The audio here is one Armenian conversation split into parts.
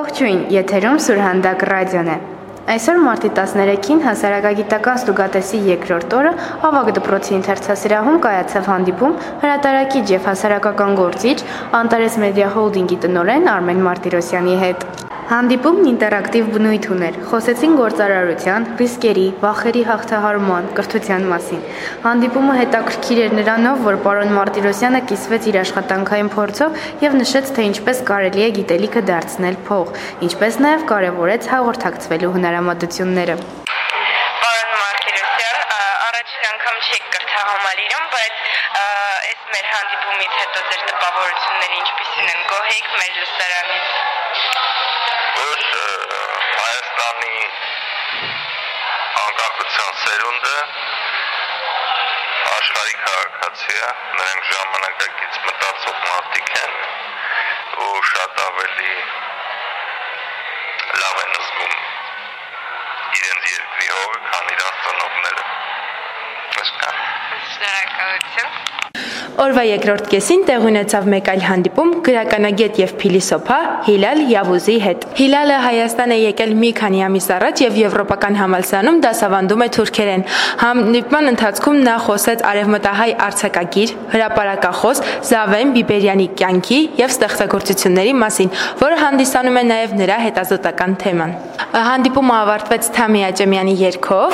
Ողջույն, եթերում Սուրհանդակ ռադիոն է։ Այսօր մարտի 13-ին հասարակագիտական ստուգատեսի երկրորդ օրը Ավագ դպրոցի ընթերցասրահում կայացավ հանդիպում հրատարակիչ եւ հասարակական գործիչ Անտարես Մեդիա Հոլդինգի տնօրեն Արմեն Մարտիրոսյանի հետ։ Հանդիպումն ինտերակտիվ բնույթ ուներ, խոսեցին գործարարության, ռիսկերի, վախերի հաղթահարման, կրթության մասին։ Հանդիպումը հետաքրքիր էր նրանով, որ պարոն Մարտիրոսյանը կիսվեց իր աշխատանքային փորձով եւ նշեց, թե ինչպես կարելի է գիտելիքը դարձնել փող, ինչպես նաեւ կարեւորեց հաղորդակցվելու հնարամատությունները։ Պարոն Մարտիրոսյան, առաջին անգամ չեք կրթահամալիրում, բայց այս մեր հանդիպումից հետո ձեր տպավորությունները ինչպիսին են, գոհ եք մեր լսարանից։ Հայաստանի անկախության սերունդը աշխարհի քաղաքացի է, նրանք ժամանակակից մտածող մարդիկ են ու շատ ավելի լավ են զգում իրենց երկրի հողը, քան իրենց ծնողները։ Շնորհակալություն։ Օրվա երկրորդ կեսին տեղ ունեցավ մեկ այլ հանդիպում գրականագետ եւ փիլիսոփա Հիլալ Յավուզի հետ։ Հիլալը Հայաստան է եկել մի քանի ամիս առաջ եւ եվրոպական համալսարանում դասավանդում է թուրքերեն։ Հանդիպման ընթացքում նա խոսեց արևմտահայ արձակագիր, հրապարակախոս Զավեն Բիբերյանի կյանքի եւ ստեղծագործությունների մասին, որը հանդիսանում է նաեւ նրա հետազոտական թեման։ Հանդիպումը ավարտվեց Թամի Աճեմյանի երգով։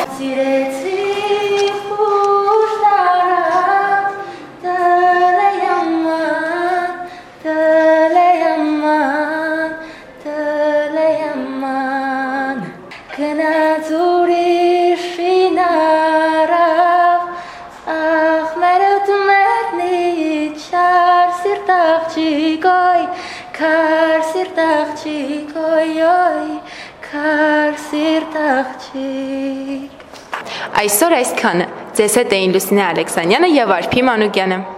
Այսօր այսքանը։ Ձեզ հետ էին Լուսինե Ալեքսանյանը եւ Արփի Մանուկյանը։